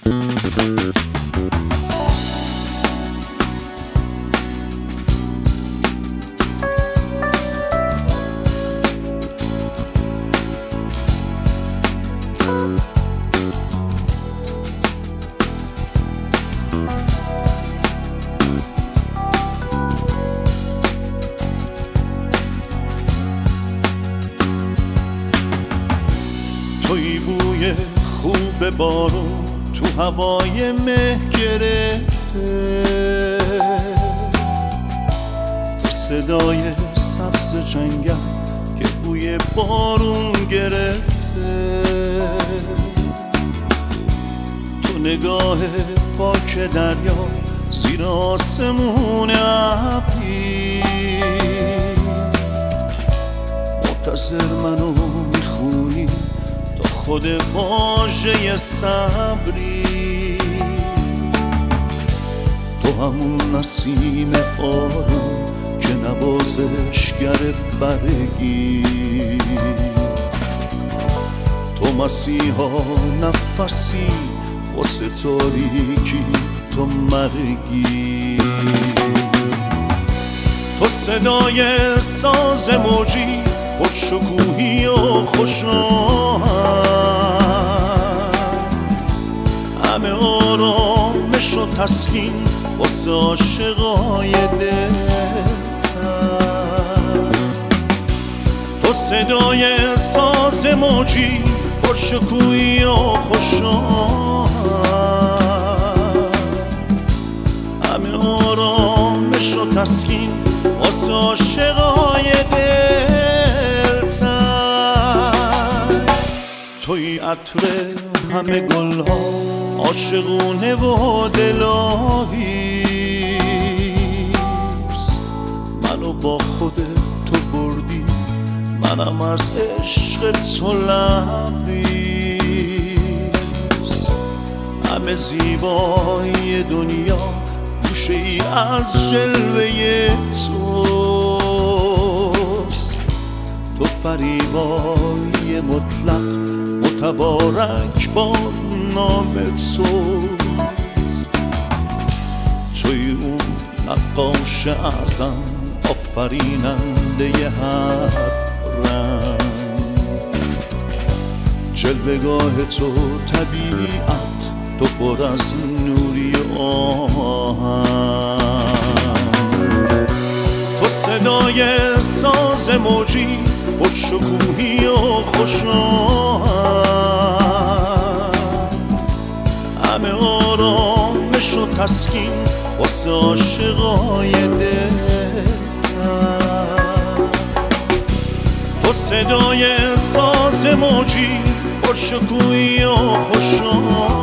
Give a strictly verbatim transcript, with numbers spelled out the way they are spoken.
توی بوی خوب بارون تو هوای مه گرفته، تو صدای سبز جنگل که بوی بارون گرفته، تو نگاه پاک دریا زیر آسمون ابری، منتظر منو میخونی تا خود واژه صبری، تو همون نسیم آروم که نوازشگر برگی، تو مسیحا نفسی واسه تاریکی، تو مرگی، تو صدای ساز موجی پرشکوهی و خوشاهنگ، همه آرامش و تسکین واسه عاشقای دلتنگ، تو صدای ساز موجی پرشکوهی و خوشاهنگ، همه آرامش و تسکین واسه عاشقای دلتنگ، توی عطر همه گلها عاشقونه و دلاویز، منو با خودت تو بردی، منم از عشق تو لبریز، همه زیبایی دنیا گوشه ای از جلوه توست، تو فریبای مطلق متبارک با نام توست، توی اون نقاش اعظم آفریننده هر رنگ، جلوه‌گاه تو طبیعت تو پر از نوری آهن، تو صدای ساز موجی پرشکوهی و خوشاهنگ، همه آرامش و تسکین واسه عاشقای دلتنگ، تو صدای ساز موجی پرشکوهی و خوشاهنگ،